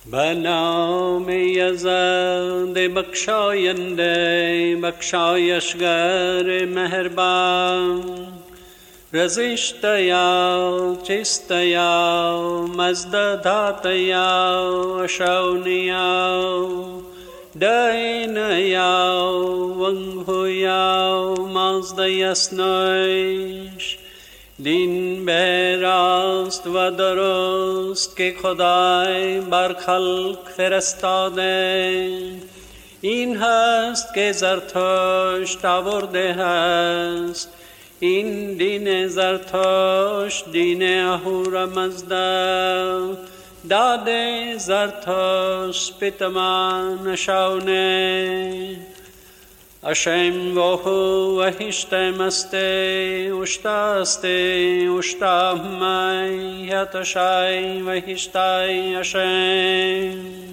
به نام یزد بخشاینده بخشایشگر مهربان، رزشتیا چستیا مزدداتیا شونیا دینیا ونگویا مازدیسنوش. دین به راست و درست که خدای بر خلق فرستاده، این هست که زرتشت آورده هست. این دین زرتشت دین اهورامزدا، داده زرتشت پیتمان شونه. اشم وحو وحشتم استه اشتاسته اشتام مای هتشای وحشتای اشم.